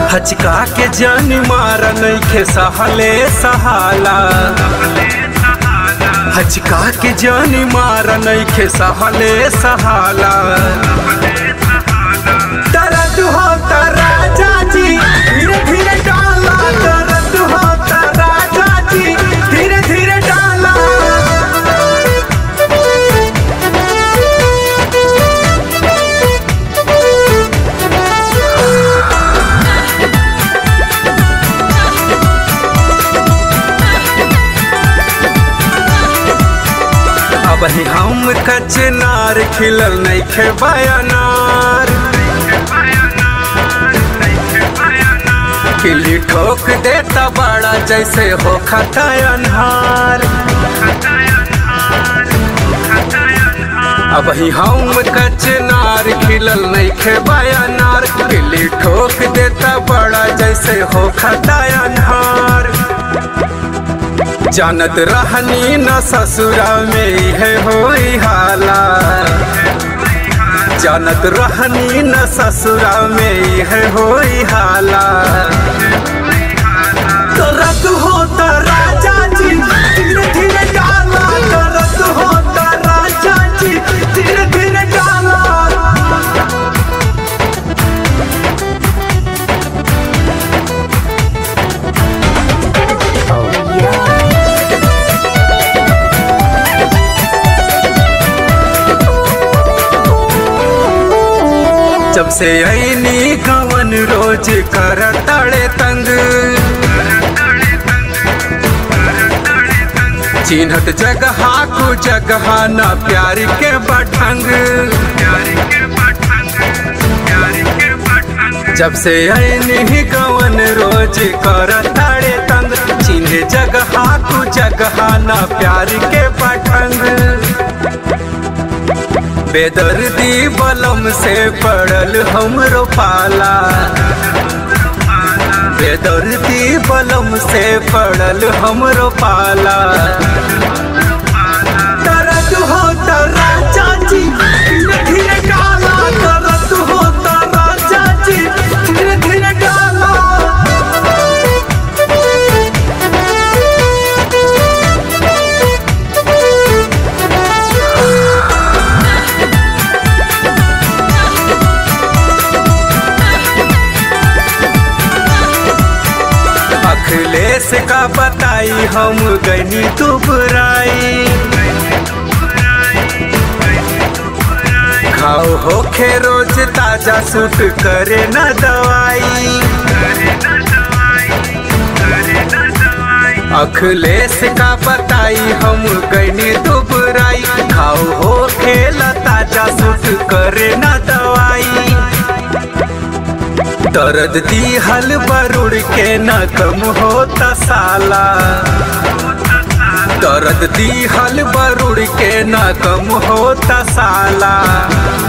हचका के जान मार नइखे सहले सहाला, हचका के जान मार नइखे सहले सहाला। दर्द होता राजा जी धीरे धीरे डाला, दर्द होता राजा जी धीरे धीरे डाला। अब ही हम कचनार खिलल नइखे बयानार, किली ठोक देता बड़ा जैसे हो खाता अन्हार। अब ही हम कचनार खिलल नइखे बयानार, किली ठोक देता बड़ा जैसे हो खाता अन्हार। जानत रहनी न ससुरा में है होई हाला, जानत रहनी न ससुरा में है होई हाला। दर्द होता राजा जी धीरे धीरे डाला, दर्द होता राजा जी धीरे धीरे डाला। जब से आईनी गवन रोज कर तड़े तंग, चिन्हत जगह को जगह न प्यार के बठंग। जब से आईनी गवन रोज कर तड़े तंग, चिन्ह जगह को जगह न प्यार के बठंग। बेदर्दी बलम से पड़ल हमरो पाला, बेदर्दी बलम से पड़ल हमरो पाला। दर्द होता राजा जी धीरे धीरे डाला, दर्द होता राजा जी धीरे धीरे डाला। अखिलेश का बताई हम गनी दुबराई, खाओ होखे रोज ताजा सूट करे न दवाई। अखिलेश का बताई हम गनी दुबराई, खाओ होखे ताजा सूट करे न दवाई। दर्द दी हल बरुड़ के न कम होता साला, दर्द दी हल बरुड़ के न कम होता साला।